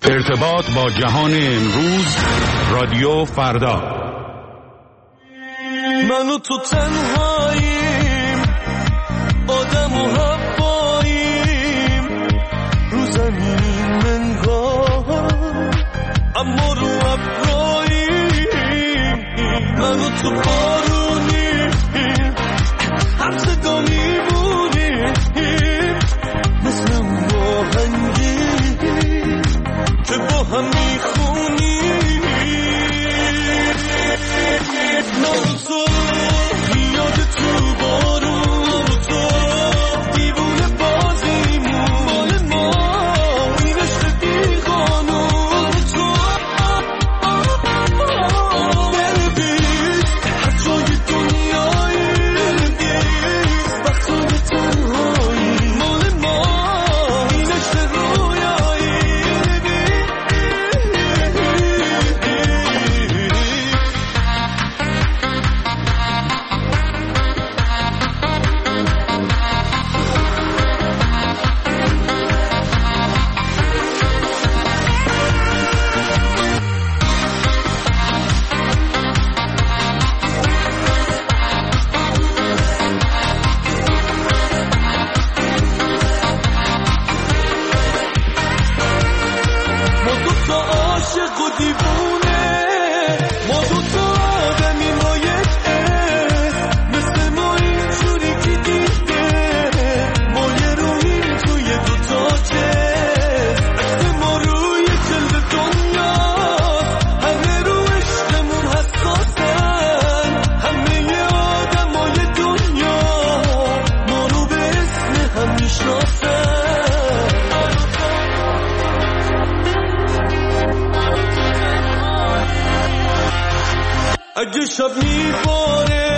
ارتباط با جهان امروز، رادیو فردا. من و تو تنهاییم، آدم و حواییم، رو زمین منگاه اما رو ابراییم. من و تو بارونیم، هم صدا میمونیم، مثل اون آهنگی که با هم میخونیم. من و تو یاد تو بارون، تو دیوونه بازیمون، مال ما این عشق بیقانون. تو برویست هر جای دنیایی، برویست وقتای تنهایی، مال ما این عشق رویایی. ما دوتا عاشق و دیوونه، ما دوتا آدمی با یک اسم، مثل ما اینجوری که دیده ما یه روییم توی دوتا جسم. عکس ما روی جلد دنیا، همه رو عشقمون حساسن، همه آدمای دنیا ما رو به اسم هم میشناسن. اگه شب میباره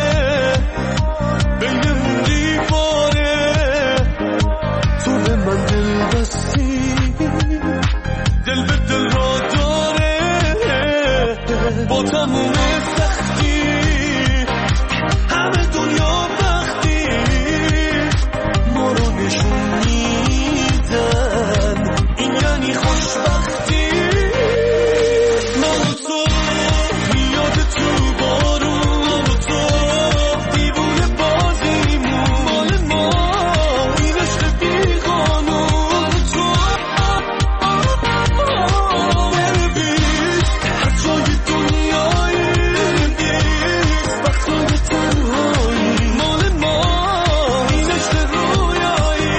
بینمون دیواره، تو به من دل بستی، دل به دل را داره، با تموم سختی همه دنیا بختی ما رو نشون میدن، این یعنی خوشبختی. من و تو یاد تو بارون، تو دیوونه بازیمون، مال ما این عشق بیقانون. تو برویست هر جای دنیایی، برویست وقتای تنهایی، مال ما این عشق رویایی.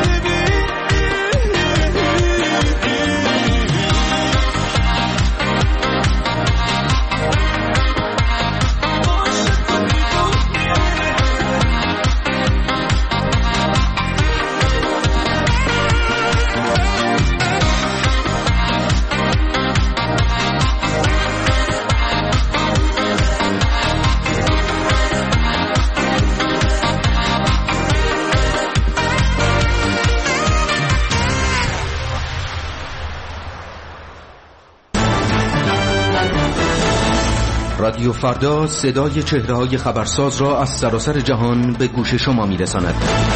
رادیو فردا صدای چهره‌های خبرساز را از سراسر جهان به گوش شما می‌رساند.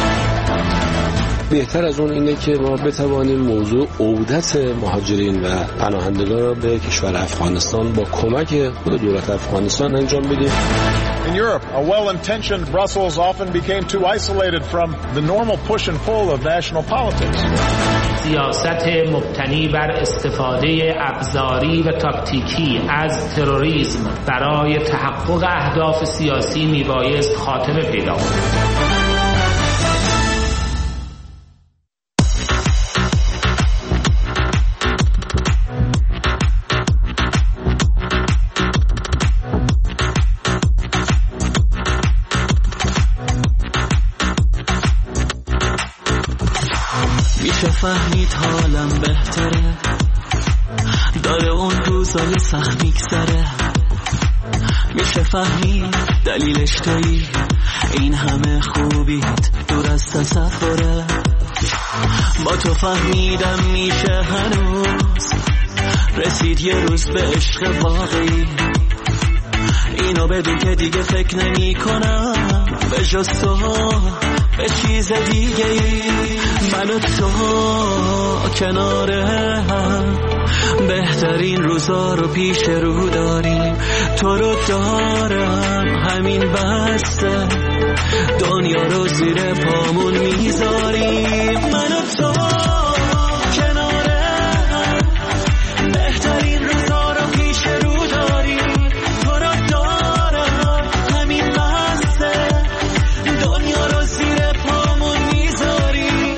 بهتر از اون اینه که ما بتوانیم موضوع عودت مهاجرین و پناهندگان را به کشور افغانستان با کمک خود دولت افغانستان انجام بدیم. In Europe, a well-intentioned Brussels often became too isolated from the normal push and pull of national politics. سیاست مبتنی بر استفاده ابزاری و تاکتیکی از تروریسم برای تحقق اهداف سیاسی میبایست خاتمه پیدا کند. میشه فهمید حالم بهتره، داره اون روزای سخت میگذره. میشه فهمید دلیلش تویی، این همه خوبیت دور از تصوره. با تو فهمیدم میشه هنوز رسید یه روز به عشق واقعی. اینو بدون که دیگه فکر نمی کنم به جز تو به چیز دیگه ای. من و تو کناره هم بهترین روزا رو پیش رو داریم، تو رو دارم همین بسته، دنیا رو زیر پامون میذاریم، من و تو کناره هم، بهترین روزا رو پیش رو داریم، تو رو دارم همین بسته، دنیا رو زیر پامون میذاریم.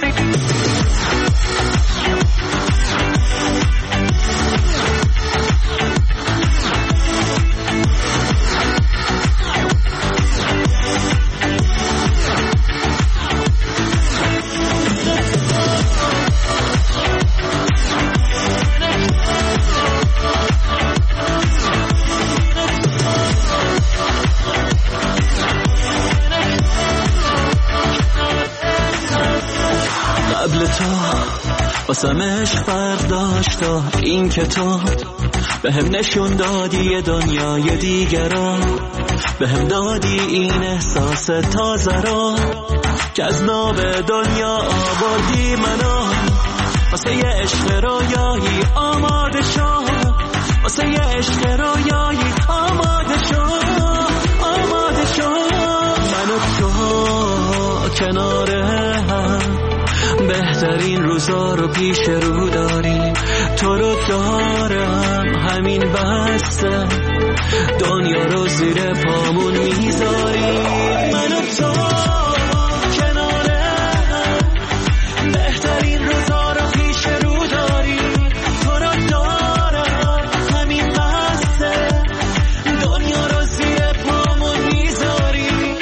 قبل تو واسمش فرق داشت، این که تو به هم نشون دادی یه دنیای دیگر را، به هم دادی این احساس تازه را که از ناب دنیا آوردی منو، واسه یه عشق رویایی آماده شو، واسه یه عشق رویایی آماده شو، آماده شو، من و تو کناره هم، بهترین روزا رو پیش رو داریم، تو رو دارم همین بسته، دنیا رو زیر پامون میذاریم، من و تو کناره هم، بهترین روزا رو پیش رو داریم، تو رو دارم همین بسته، دنیا رو زیر پامون میذاریم.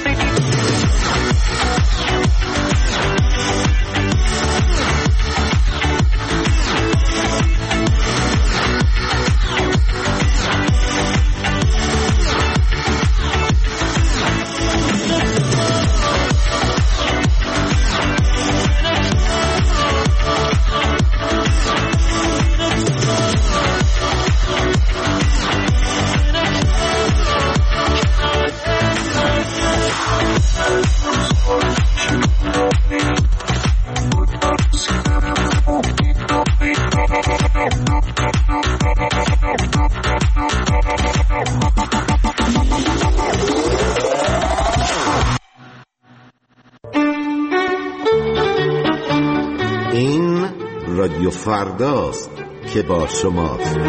این رادیو فرداست که با شماست.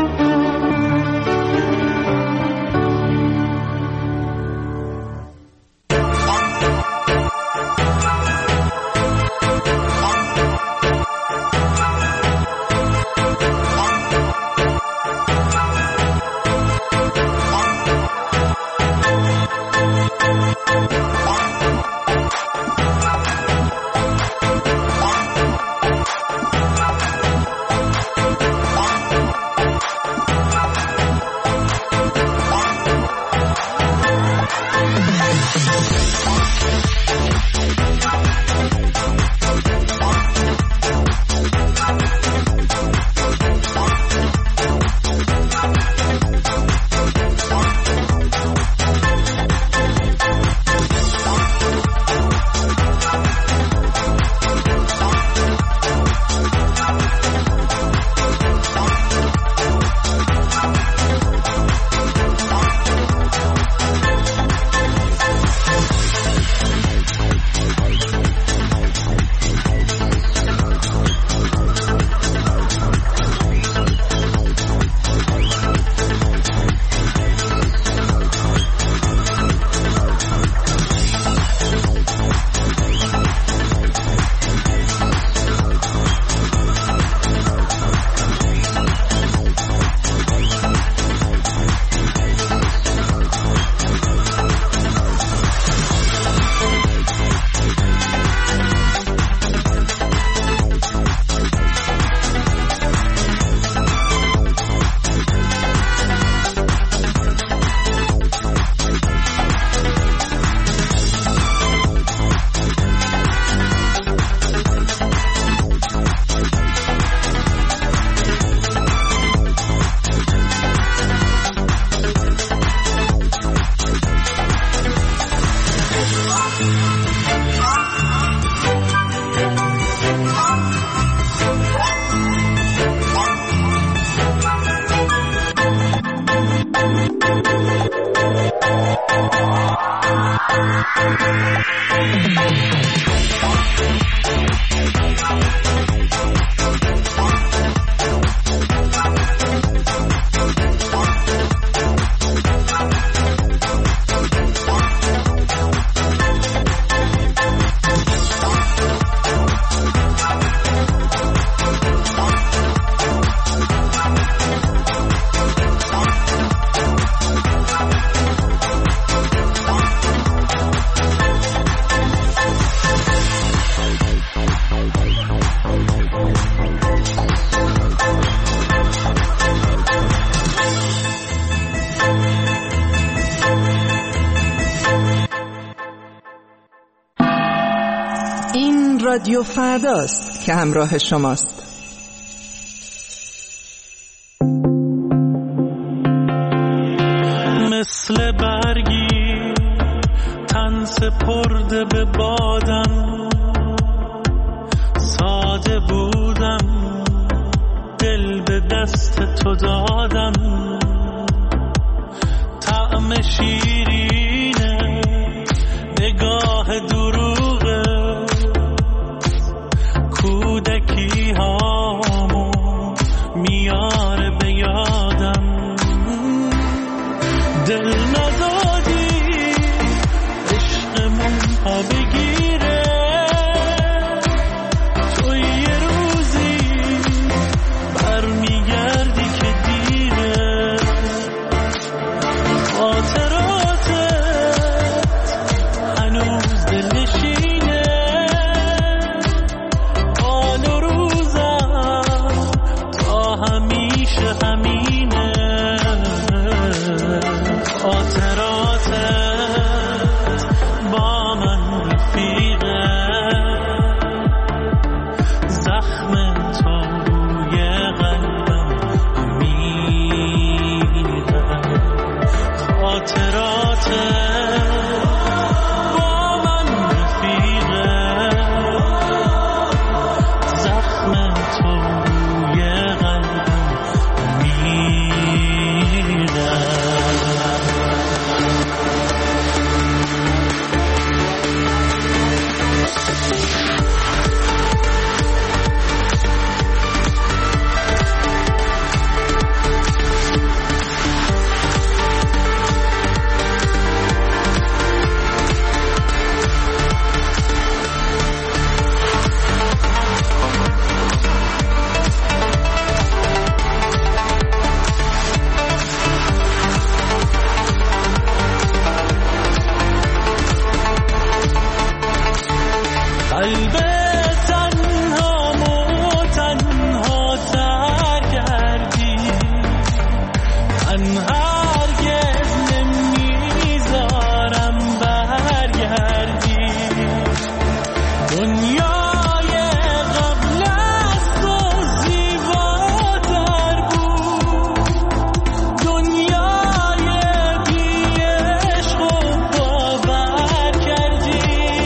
رادیو فرداست که همراه شماست. مثل برگی تن سپرده به بادم، ساده بودم دل به دست تو دادم، طعم شیرینه نگاه دروغه، کودکی هامو میاره به یادم، دل ندادی عشقمون ها بگیره، تو یه روزی برمیگردی که دیره، خاطراتت هنوز دلنشینه، حال و روزم تا همیشه همینه، خاطراتت با من رفیقه، زخم تو روی قلبم میره، خاطراتت با من رفیقه، زخم تو روی قلبم میره. قلب تنهامو تنها تر کردی، من هرگز نمیذارم برگردی، دنیای قبل از تو زیباتر بود، دنیای بی عشق و باور کردی،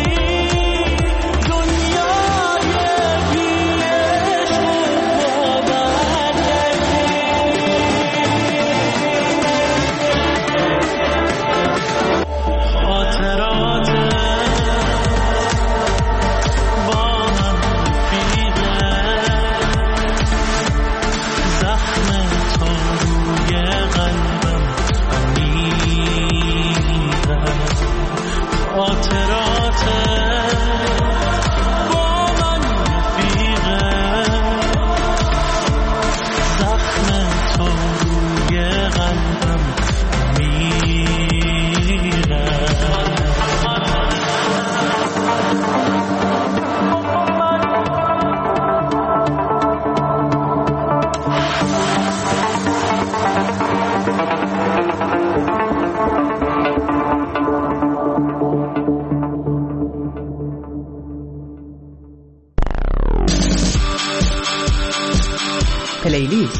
پلیلیست.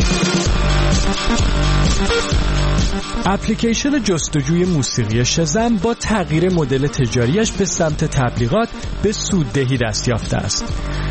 اپلیکیشن جستجوی موسیقی شزم با تغییر مدل تجاریش به سمت تبلیغات به سوددهی دست یافته است.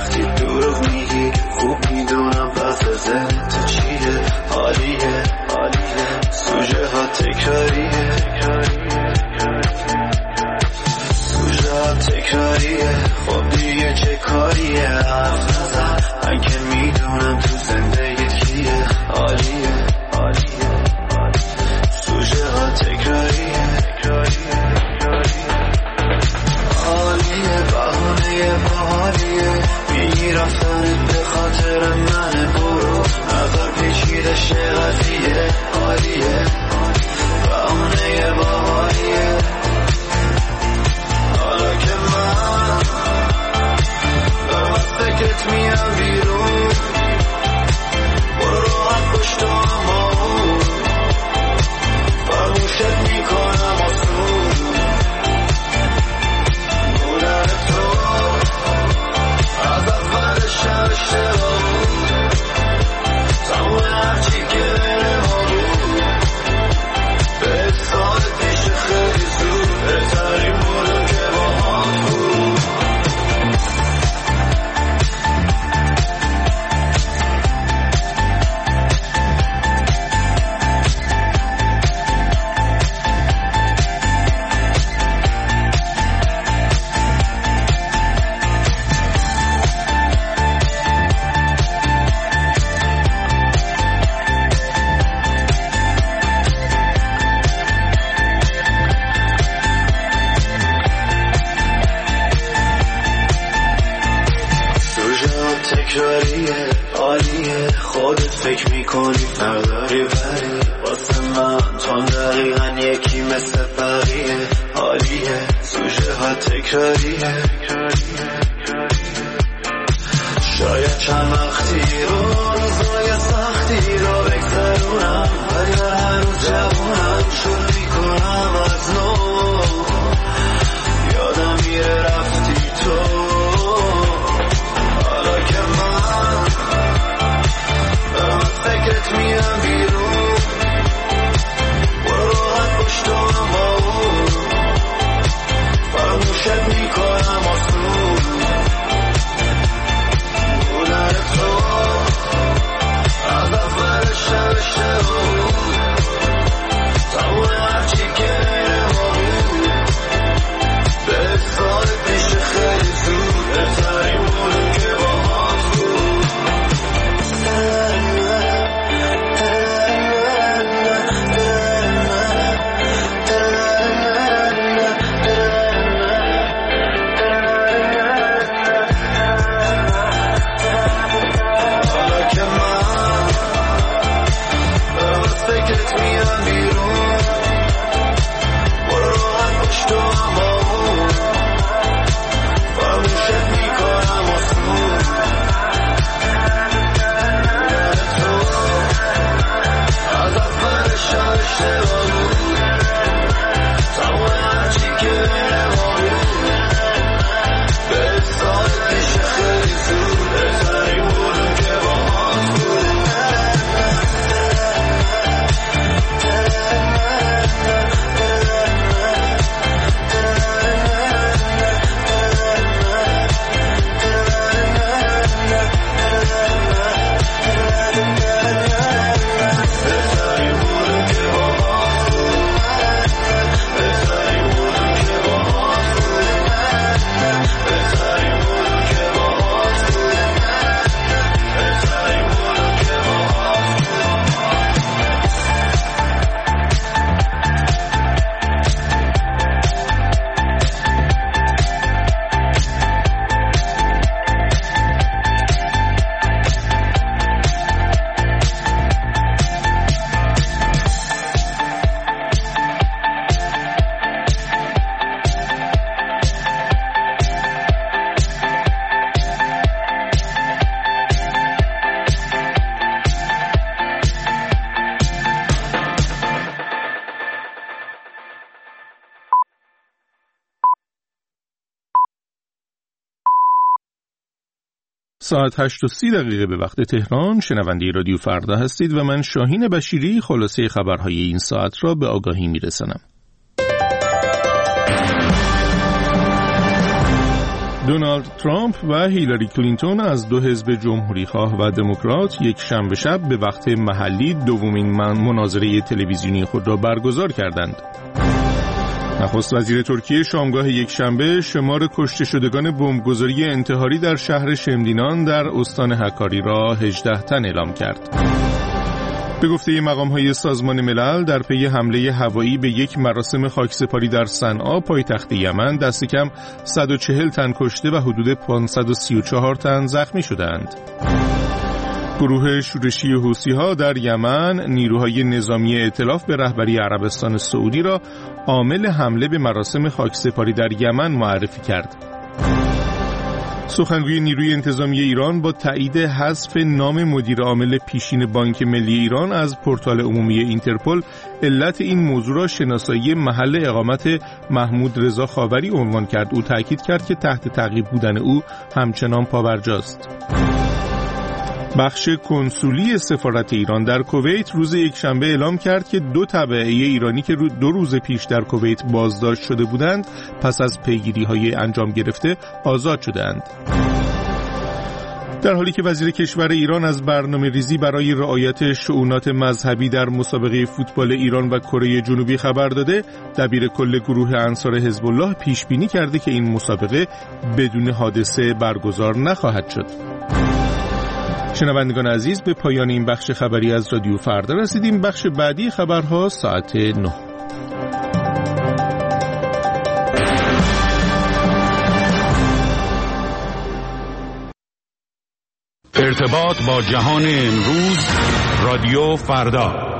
وقتی دروغ میگی خوب میدونم وقت ذهن تو چیه. حالیه سوژه ها تکراریه، سوژه ها تکراریه. خب دیگه چه کاریه؟ حرف نزن، من که میدونم تو زندگیت کیه. حالیه سوژه ها تکراریه، حالیه بهانه باحالیه. میگی رفتنت به خاطر منه، برو نظر پیچیده شه قضیه. حالیه بهانه باحالیه. حالا که من دارم از فکرت میام بیرون، برو راحت پشت همون فراموشت میکنم آسون. بودن تو از اول شب اشتباه بود، تمام هرچی که بین ما بود. به سال پیش خیلی زود بهترین بودم که با هم بود. تکراریه، عالیه. خودت فکر میکنی فرداری ولی واسه من تو دقیقا یکی مثل بقیه. عالیه سوژه ها تکراریه. شاید چند وقتی رو روزای سختی رو بگذرونم، ولی هنوز جوونم. شروع میکنم از نو، یادم میره رفتی تو. فکرت میام بیرون، برو راحت پشت همون فراموشت میکنم آسون. بودن تو از اول شب اشتباه بود، تمام هرچی که بین ما بود. به سال پیش خیلی زود بهترین بودم که با هم بود. ساعت 8:30 به وقت تهران. شنونده رادیو فردا هستید و من شاهین بشیری خلاصه خبرهای این ساعت را به آگاهی میرسانم. دونالد ترامپ و هیلاری کلینتون از دو حزب جمهوری‌خواه و دموکرات یک شنبه شب به وقت محلی دومین مناظره تلویزیونی خود را برگزار کردند. نخست وزیر ترکیه شامگاه یک شنبه شمار کشته شدگان بمبگذاری انتحاری در شهر شمدینان در استان هکاری را 18 تن اعلام کرد. به گفته مقام‌های سازمان ملل در پی حمله هوایی به یک مراسم خاکسپاری در صنعا پایتخت یمن دست کم 140 تن کشته و حدود 534 تن زخمی شدند. گروه شورشی حوثی‌ها در یمن نیروهای نظامی ائتلاف به رهبری عربستان سعودی را عامل حمله به مراسم خاکسپاری در یمن معرفی کرد. سخنگوی نیروی انتظامی ایران با تایید حذف نام مدیر عامل پیشین بانک ملی ایران از پورتال عمومی اینترپل علت این موضوع را شناسایی محل اقامت محمود رضا خاوری عنوان کرد. او تاکید کرد که تحت تعقیب بودن او همچنان پابرجاست. بخش کنسولی سفارت ایران در کویت روز یکشنبه اعلام کرد که 2 تبعه ایرانی که 2 روز پیش در کویت بازداشت شده بودند پس از پیگیری‌های انجام گرفته آزاد شدند. در حالی که وزیر کشور ایران از برنامه‌ریزی برای رعایت شؤونات مذهبی در مسابقه فوتبال ایران و کره جنوبی خبر داده، دبیر کل گروه انصار حزب الله پیش بینی کرده که این مسابقه بدون حادثه برگزار نخواهد شد. شنوندگان عزیز، به پایان این بخش خبری از رادیو فردا رسیدیم. بخش بعدی خبرها ساعت 9. ارتباط با جهان امروز، رادیو فردا.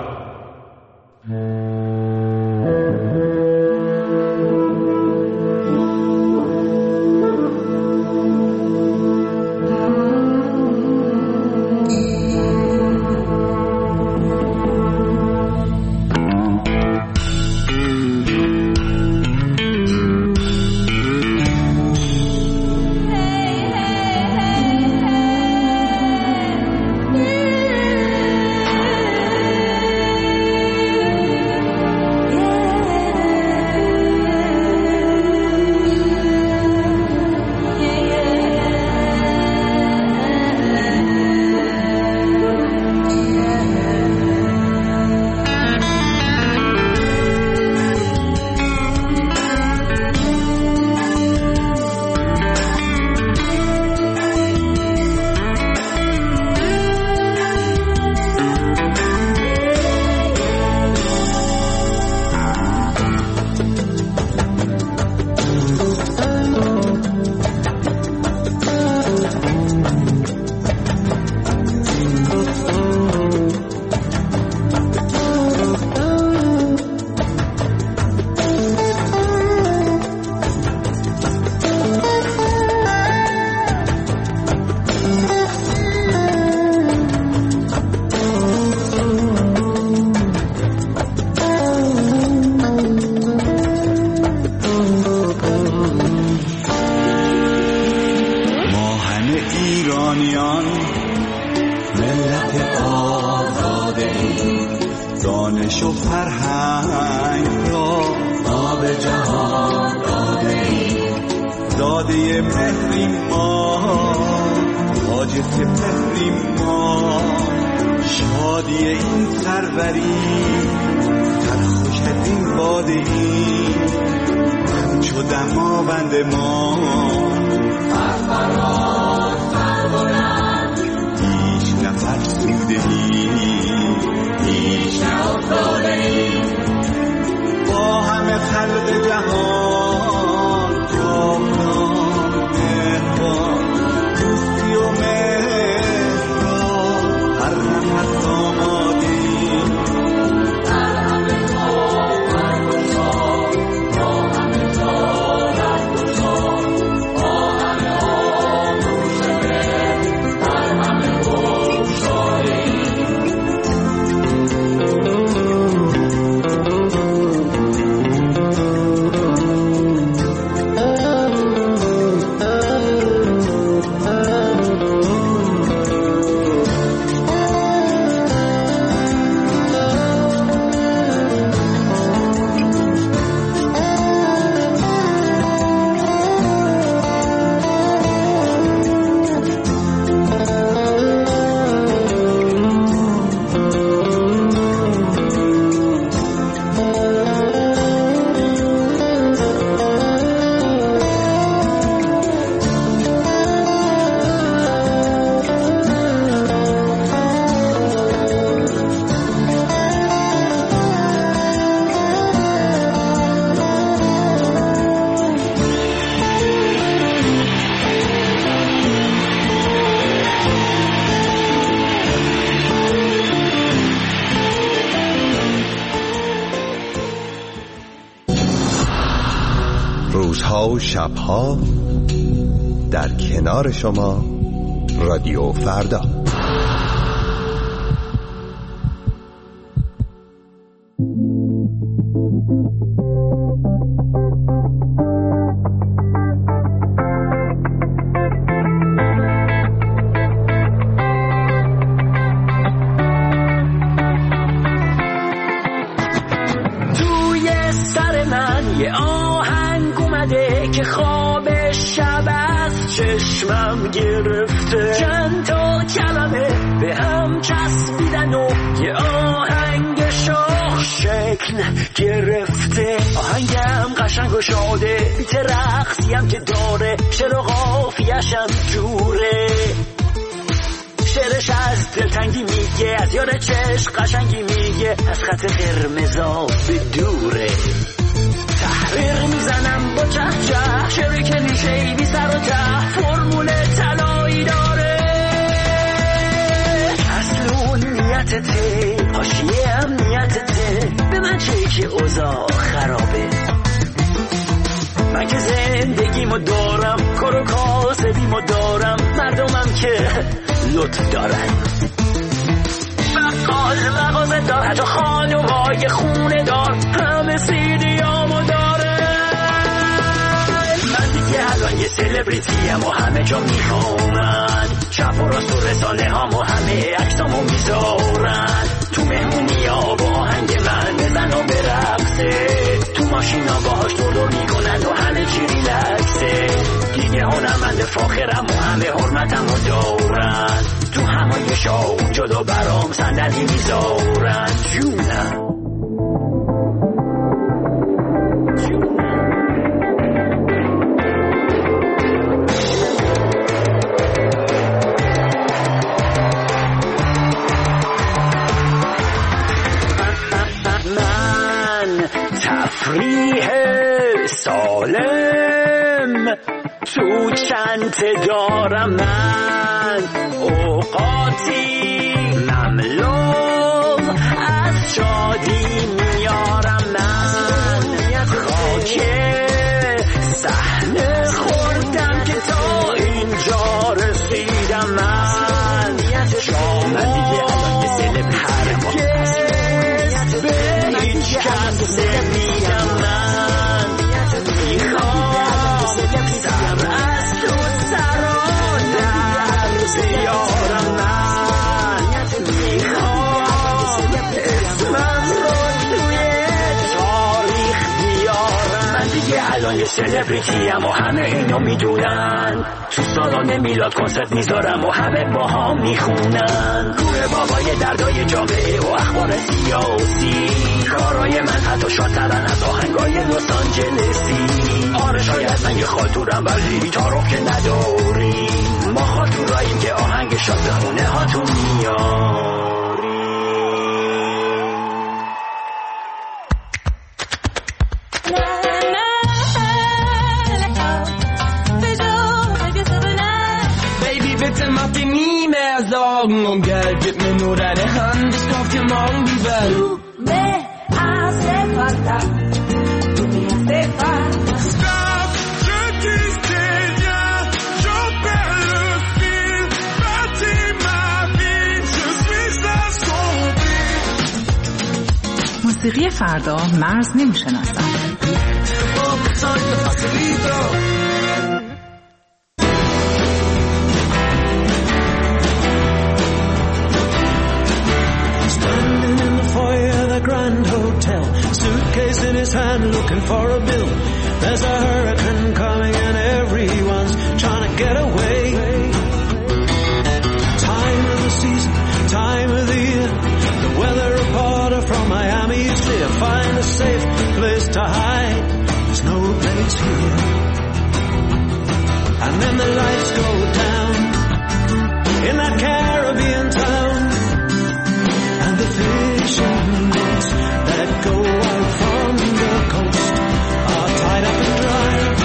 دانش و فرهنگ را آب جهان داده ایم، داده مهریم ما، تاج سپهریم ما، شادی این سروری ترخوش این باده ایم، همچو دماوند ما فرفران سربلند، هیچ نفرسوده ایم، هیچ نافتاده ایم، با همه خلق جهان جاودان مهربان، دوستی و مهر را هر نفس آمادیم، در همه کار برگزار، با همه کار برگزار، با همه آمادیم. روزها و شبها در کنار شما رادیو فردا. چشمم گرفته چند تا کلمه به هم چسبیدن و یه آهنگ شاخ شکل گرفته. آهنگم قشنگ و شاده بیت رقصیم که داره شعر و قافیه‌شم جوره. شعرش از دلتنگی میگه از یار چشم قشنگی میگه از خط قرمزا به دوره. تحریر میزنم با چه شعری که نیشه بی سر و ته فرمول طلایی داره. اصل اون نیتته حاشیه هم نیتته به من چه که اوضاع خرابه. من که زندگیمو دارم کار و کاسبیمو دارم مردمم که لطف دارن. بقال مغازه دار حتی خانومای خونه دار همه سیدیامو داره. من دیگه الان یه سلبریتیم و همه جا میخوامن چپ و راست و رسانه هامو همه عکسامو میذارن. تو مهمونی ها با آهنگ من بزن و برقصه تو ماشینا باهاش دور میکنن و همه چی ریلکسه. دیگه هنرمند فاخرم و همه حرمتمو دارن. تو همایشا اون جلو برام صندلی میذارن. جونم من تفریح سالم تو چنت دارم. من اوقاتی مملو از شادی میارم. من خاک صحنه خوردم که تا اینجا رسیدم. من دیگه الان یه سلب هرگز به هیچ کس نمیدم. من میخوام سر از تو سرانم بیارم. من میخوام اسمم رو توی تاریخ بیارم. من دیگه الان یه سلبریتیم و همه اینو میدونن. تو سالن میلاد کنسرت میذارم و همه با هم میخونن. کوه بابای دردای جامعه و اخبار سیاسی. کارای من حتی شادترن از آهنگای لس آنجلسی. آره شاید من یه خاطورم ولی تعارف که نداریم. ما خاطوراییم که آهنگ شاد به خونه هاتون میاریم. Bitte mach dir nie mehr Sorgen um Geld, gib mir nur deine Hand, ich kauf dir morgen die Welt. Du me hace falta, du me hace falta. Stop, je disais bien, je perds le fil, bâtis ma vie, je suis assombri. موسیقی فردا مرز نمیشناسن. Grand Hotel, suitcase in his hand looking for a bill. There's a hurricane coming and everyone's trying to get away. Time of the season, time of the year. The weather reporter from Miami is here. Find a safe place to hide. There's no place here. And then the lights go down in that Caribbean town. And the fishing boats that go out from the coast are tied up and dry.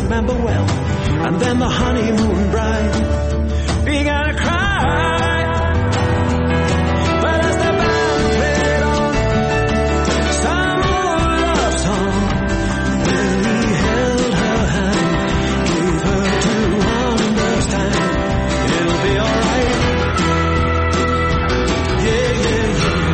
remember well. And then the honeymoon bride began to cry. But as the band played on some old love song, when he held her hand, gave her to understand it'll be alright. Yeah, yeah, yeah.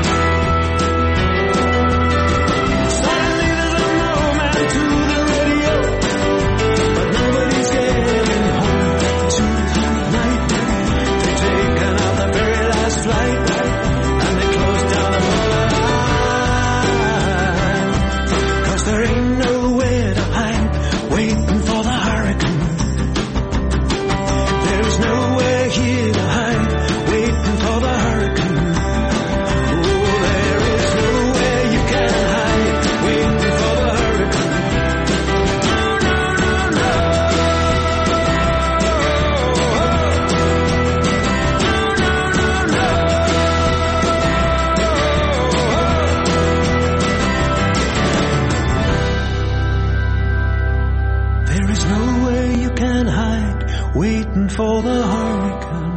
Suddenly there's a moment to the radio, but nobody's getting home tonight. They've taken out the very last flight, and they closed down the line. 'Cause there ain't nowhere to hide, waiting for the hurricane. There's nowhere here to hide, waiting for the hurricane. Oh, there is nowhere you can hide, waiting for the hurricane. No, no, no, no. No, no, no, no. There is nowhere you can hide, waiting for the hurricane.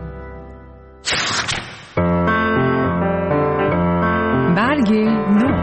برگ نو.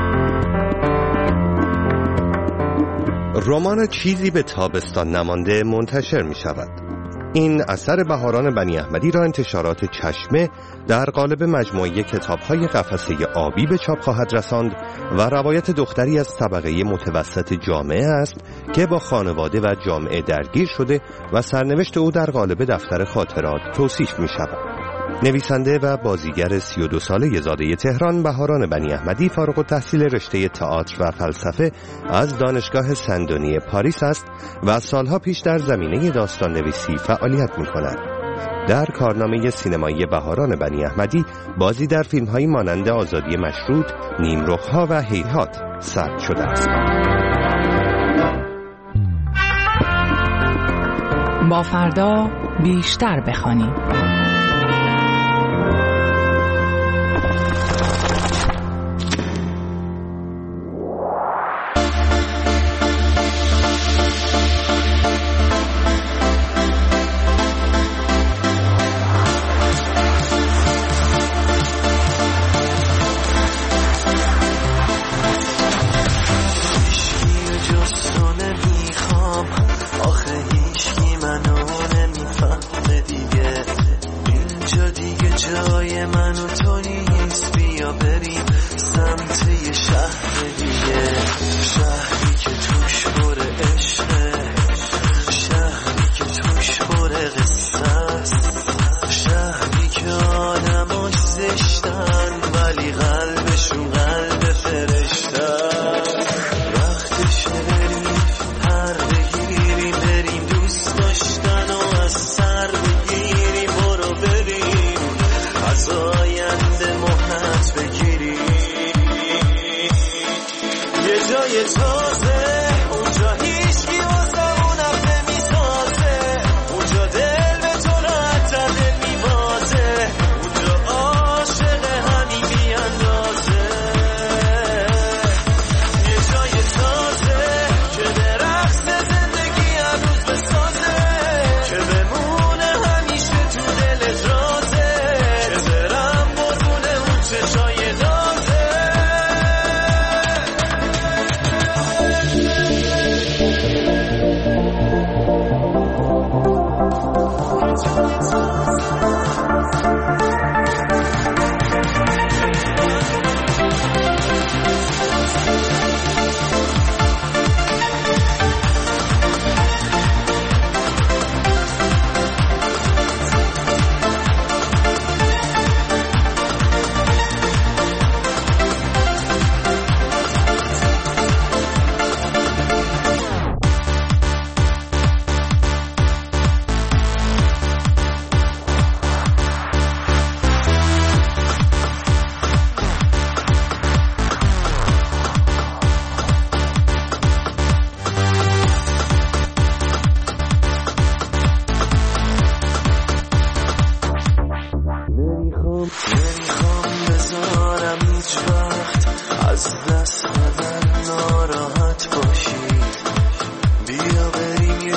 رمان چیزی به تابستان نمانده منتشر می شود. این اثر بهاران بنی احمدی را انتشارات چشمه در قالب مجموعه کتاب‌های قفسه آبی به چاپ خواهد رساند و روایت دختری از طبقه متوسط جامعه است که با خانواده و جامعه درگیر شده و سرنوشت او در قالب دفتر خاطرات توصیف می شود. نویسنده و بازیگر 32 ساله زاده تهران بهاران بنی احمدی فارغ التحصیل رشته تئاتر و فلسفه از دانشگاه سندونی پاریس است و سالها پیش در زمینه داستان نویسی فعالیت می کند. در کارنامه سینمایی بهاران بنی احمدی بازی در فیلم‌هایی مانند آزادی مشروط، نیمرخ‌ها و هیهات ثبت شده است. با فردا بیشتر بخوانیم. آخه هیچکی منو نمیفهمه دیگه.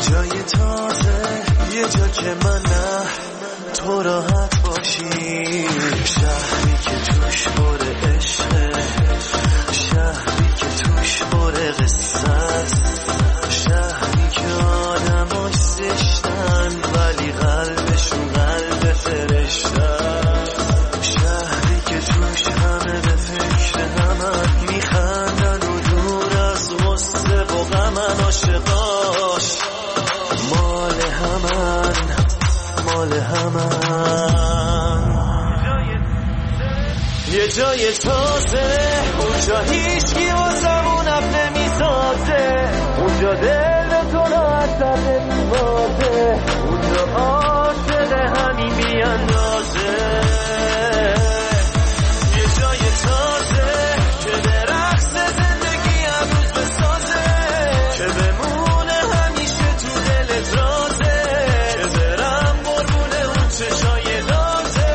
جای تازه، یه جا که من نه تو راحت باشی. شهری که توش بره عشقه، شهری که توش بره قصت، شهری که آدماش زشتن ولی قلبشون قلب فرشتن، شهری که توش همه به فکر همن میخندن و دور از غصه و غمن، عاشقاش مال همن مال همن. یه جای تازه اونجا هیچکی واسمون اب نمیسازه، اونجا دل تو راحت در نمیبازه، اونجا عاشق همین بیاندازه. یه جای تازه که به رقص زندگی هم روز بسازه، که بمونه همیشه تو دلت رازه، که برم قربونه اون چشای دازه.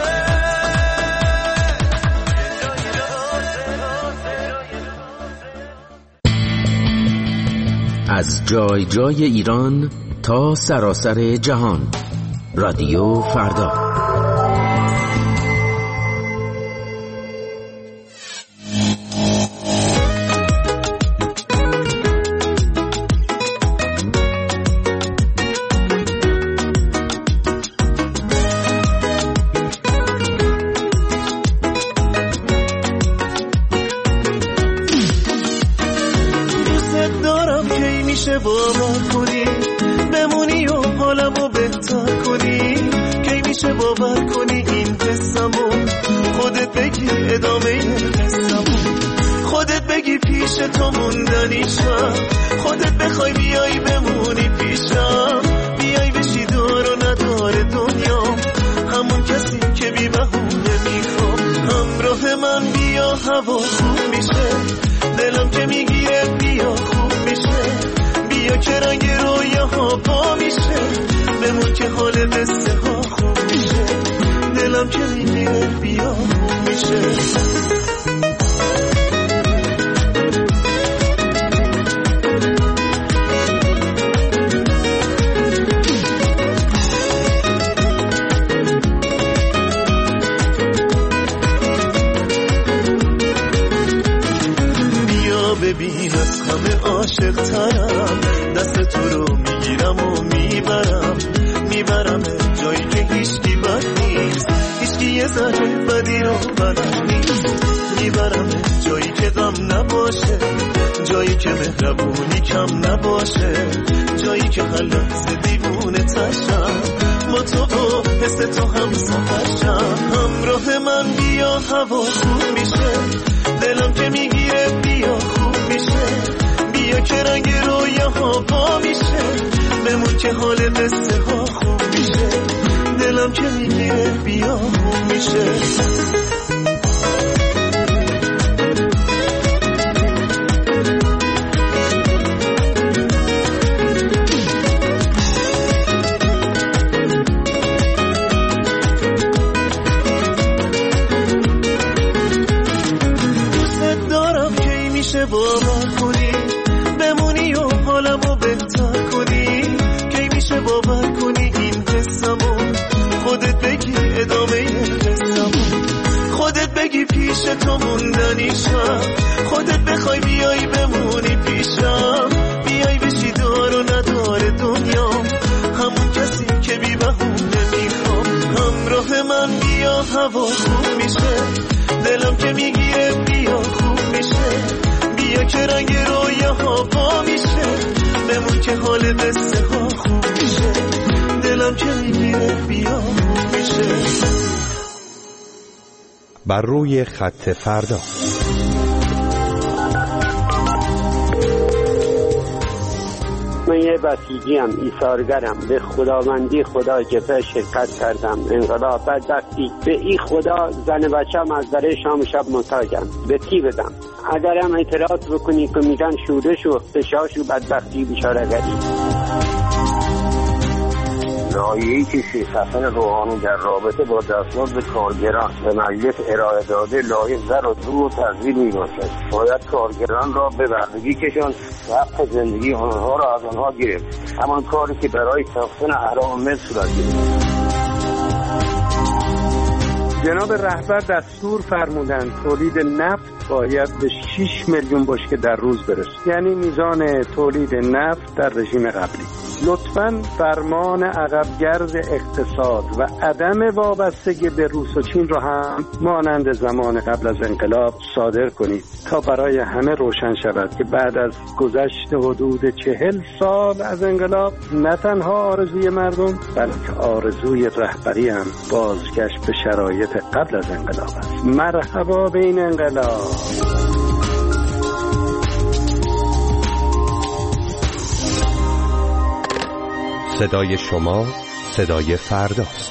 از جای جای ایران تا سراسر جهان، رادیو فردا. باور کنی بمونی و حالمو بهتر کنی، کی میشه باور کنی این قصه‌مو خودت بگی ادامه قصه‌مو، خودت بگی پیش تو موندنیشم، خودت بخوای بیای بمونی پیشم، بیای بشی دار و ندار دنیا، همون کسی که بی بهونه میخوام همراه من بیا، هوا خوب میشه دلم که میگیره بیا خوب میشه، بیا که رنگ رویاها با میشه، بمون که حال قصه ها خوب میشه، دلم که میگیره بیا خوب میشه. ببین از همه عاشق ترم، دست تو رو میگیرم و میبرم جایی که هیچکی بد نیست، هیچکی یه ذره بدی رو بلد نیست، میبرم جایی که غم نباشه، جایی که مهربونی کم نباشه، جایی که خلاص دیوونه تشم، با تو و حس تو هم سفرشم، همراه من بیا هوا خوب میشه، دلم که میگیره بیا خوب میشه، بیا که رنگ رویاها با میشه، بمون که حال قصه ها خوب میشه، دلم که میگیره بیا خوب میشه. باور کنی بمونی و حالمو بهتر کنی، کی میشه باور کنی این قصه‌مو خودت بگی ادامه قصه‌مو، خودت بگی پیش تو موندنیشم، خودت بخوای بیای بمونی پیشم، بیای بشی دار و ندار دنیا، همون کسی که بی بهونه میخوام همراه من بیا، هوا خوب میشه دلم که میگیره بیا خوب میشه، بیا که رنگ رویاها با میشه، بمون که حال قصه ها خوب میشه، دلم که میگیره بیا خوب میشه. بر روی خط فردا. من یه بسیجیم، ایثارگرم، به خداوندی خدا جبهه شرکت کردم، انقلاب بدبختی به ای خدا زن بچم از در شام و شب محتاجم، به کی بدم؟ اگر هم اعتراض بکنی که میگن شورش و اختشاش و بدبختی بیچاره‌گری. لایحه‌ای که شیخ حسن روحانی در رابطه با دستمزد کارگران به مجلس ارائه داده لایحه زر و زور و تضلیل میباشد. باید کارگران را به بردگی کشاند و حق زندگی آنها را از آنها گرفت، همان کاری که برای تحسین اهرام مصر صورت گرفت. جناب رهبر دستور فرمودند تولید نفت باید به 6 میلیون بشکه در روز برسه، یعنی میزان تولید نفت در رژیم قبلی. لطفاً فرمان عقبگرد اقتصاد و عدم وابستگی به روس و چین را هم مانند زمان قبل از انقلاب صادر کنید تا برای همه روشن شود که بعد از گذشت حدود 40 سال از انقلاب نه تنها آرزوی مردم بلکه آرزوی رهبری هم بازگشت به شرایط قبل از انقلاب است. مرحبا به این انقلاب. صدای شما صدای فرداست.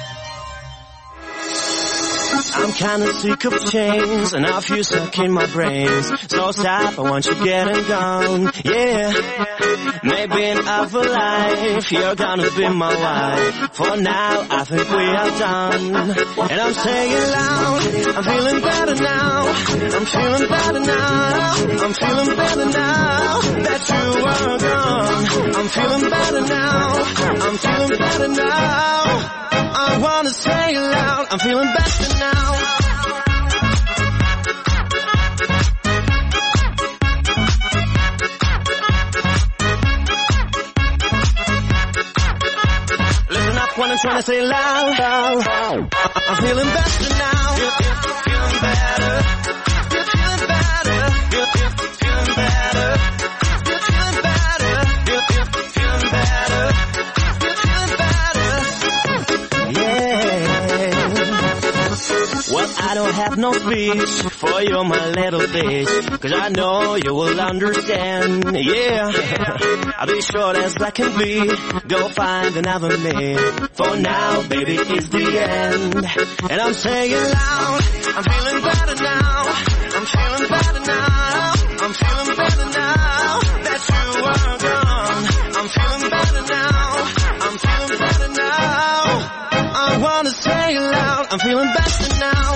I'm kinda sick of chains and I feel stuck in my brains. So stop, I want you getting gone, yeah. Maybe in other life you're gonna be my wife. For now, I think we are done. And I'm saying loud, I'm feeling better now. I'm feeling better now. I'm feeling better now that you are gone. I'm feeling better now. I'm feeling better now. I wanna say it loud, I'm feeling better now. Listen up when I'm trying to say it loud, loud. I'm feeling better now. Feeling better. Feeling better. Feeling better. Feeling better. Feeling better. Well, I don't have no speech for you, my little bitch, 'cause I know you will understand, yeah. I'll be short as I can be, go find another man. For now, baby, it's the end. And I'm saying loud, I'm feeling better now. I'm feeling better now. I'm feeling better now that you are gone. I'm feeling better now. I'm feeling better now. I wanna say it loud, I'm feeling better now.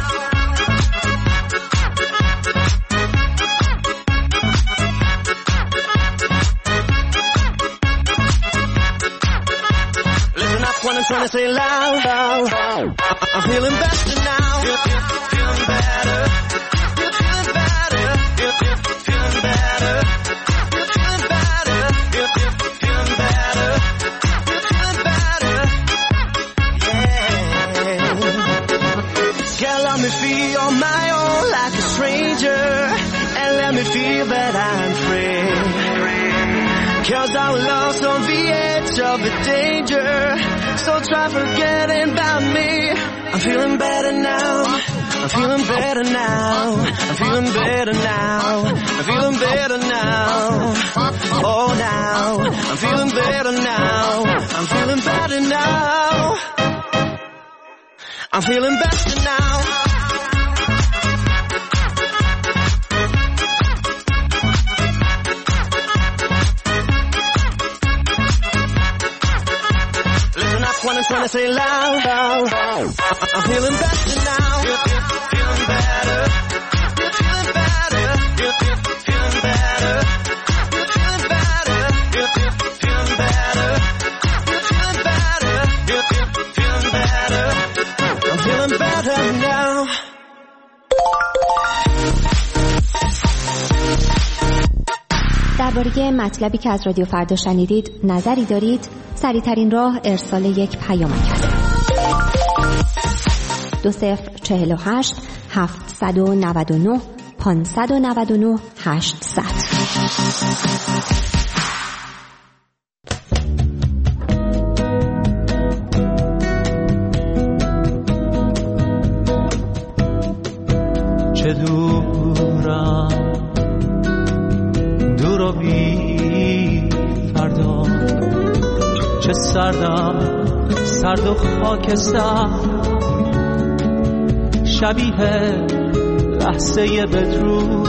Listen up when I'm trying to say it loud, loud. I'm feeling better now. Feeling better. Feeling better. Feeling better. Feeling better. Feeling better. Girl, let me feel my own like a stranger, and let me feel that I'm free. 'Cause our love's on the edge of a danger, so try forgetting about me. I'm feeling better now. I'm feeling better now. I'm feeling better now. I'm feeling better now. Oh, now I'm feeling better now. I'm feeling better now. I'm feeling better now. Listen up when I'm trying to say loud, loud. I'm feeling better now. Feeling better. Feeling better. Feeling better. Feeling better. Feeling better. Feeling better. Feeling better. I'm feeling better now. درباره مطلبی که از رادیو فردا شنیدید نظری دارید؟ سریع‌ترین راه ارسال یک پیامک است. 2048 799 599 800. چه دورم دور و بی فردا، چه سردم سرد و خاکستر، شبیه لحظه بدرود،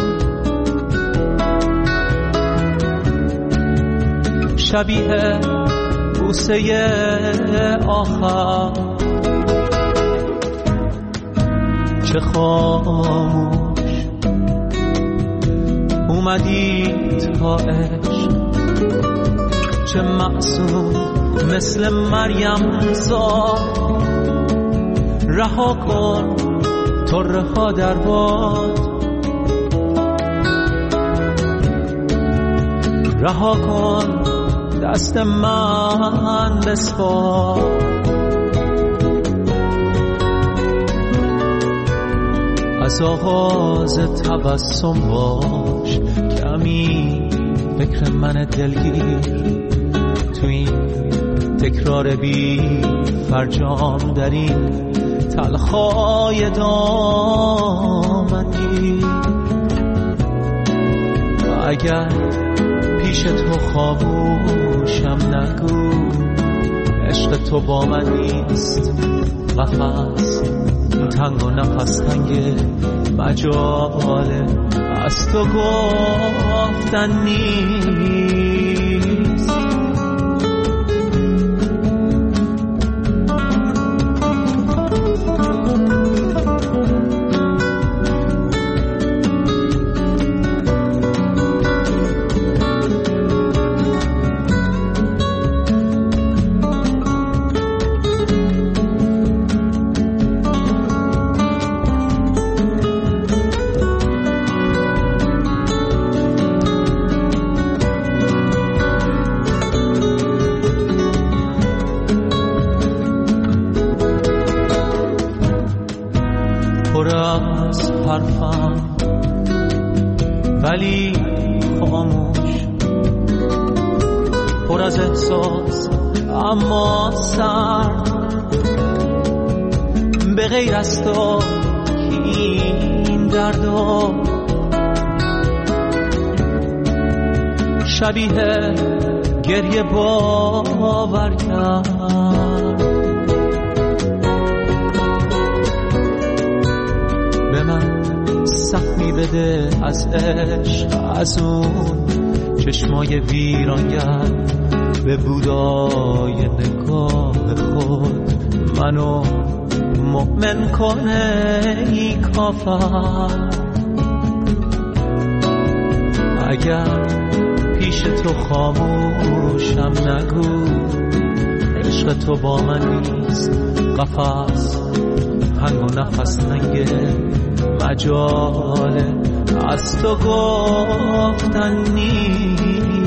شبیه بوسه آخر چه خاموش اومدی تا عشق چه معصوم مثل مریم زاد رها کن طره ها در باد رها کن دست من بسپار از آغاز تبسم باش کمی فکر من دلگیر تو این تکرار بی فرجام در این تلخای دامنی اگر پیش تو خاموشم نگو عشق تو با من نیست قفس تنگ و نفس تنگ مجاله از تو گفتن نیست ولی خاموش پر از احساس اما سرد به غیر از تو این دردا شبیه گریه باور کرد به من سخمی بده از عشق از اون چشمای ویرانگر به بودای نگاه خود منو مؤمن کنه ای کافر اگر پیش تو خاموشم نگو عشق تو با من نیست قفس هنگ و نفس تنگه مجاله از تو گفتن نیست